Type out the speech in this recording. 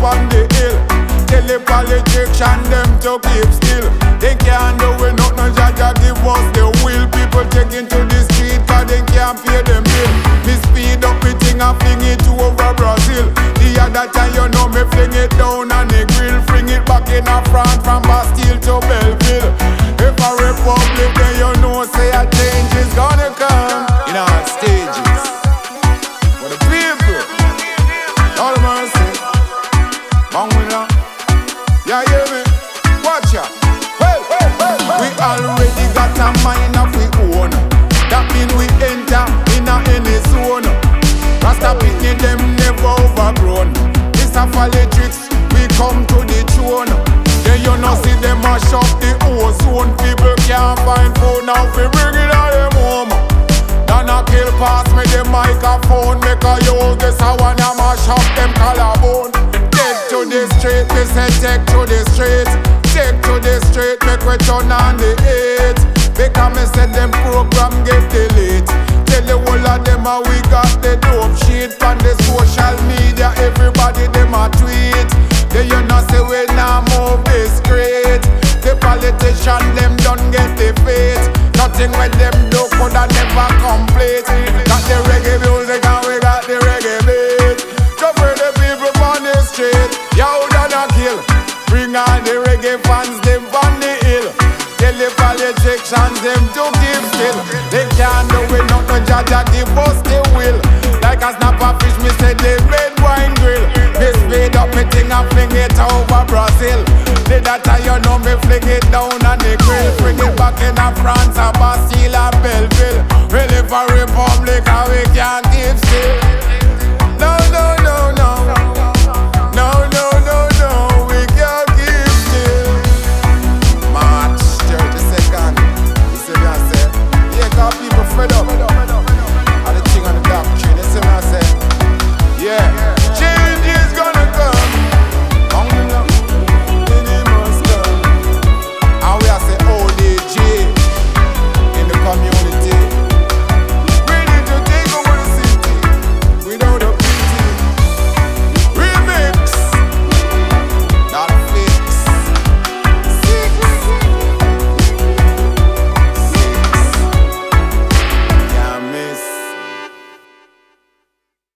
on the hill. Tell the politician them to keep still. They can't do it, no Jaja give us the will. People taking to the street cause they can't pay them bill. Me speed up me thing and fling it to over Brazil. The other time you know me fling it down on the grill. Fling it back in a France from Bastille to Belleville. If a republic then you know say a change is gonna come in our stages. For the people, all mercy, Bangwina. Yeah, hear me? Watch ya. Well, we already got a mind of we own. That mean we enter in any zone. Rasta picnic them never overgrown. It's a politics, we come to the throne. Then you know see them mash up the ozone. People can't find food now, we bring it all them home. Then I kill pass me the microphone. Make a yo guess I wanna mash up them collarbone. Take to the street, me say take to the street. Take to the street, make we turn on the heat. Because me say them program get delete. Tell the whole of them how we got the dope shit. On the social media, everybody them a tweet. They you know say we now move discreet. The politician them done get defeat. Nothing with them do coulda never complete. Got the reggae music and we got the reggae beat. Go for the people on the street. Yo, done a kill. Bring all the reggae fans them on the hill. Tell the politicians them to keep still. They can't do it, not no Jaja give us the will. Like a snapper fish, me say they made wine grill. Me speed up me thing and fling it over Brazil. The data you know me fling it down on the grill. Bring it back in a France, a Bastille, a Belleville. We live a republic and we can't keep still.